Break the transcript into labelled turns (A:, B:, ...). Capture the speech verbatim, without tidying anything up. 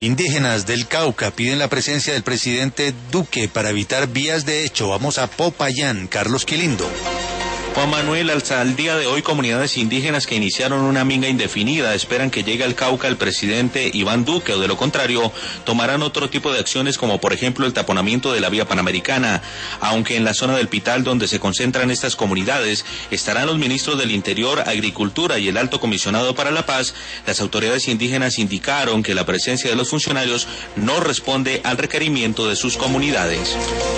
A: Indígenas del Cauca piden la presencia del presidente Duque para evitar vías de hecho. Vamos a Popayán, Carlos Quilindo.
B: Juan Manuel, hasta el día de hoy, comunidades indígenas que iniciaron una minga indefinida esperan que llegue al Cauca el presidente Iván Duque, o de lo contrario, tomarán otro tipo de acciones, como por ejemplo el taponamiento de la vía panamericana. Aunque en la zona del Pital, donde se concentran estas comunidades, estarán los ministros del Interior, Agricultura y el Alto Comisionado para la Paz, las autoridades indígenas indicaron que la presencia de los funcionarios no responde al requerimiento de sus comunidades.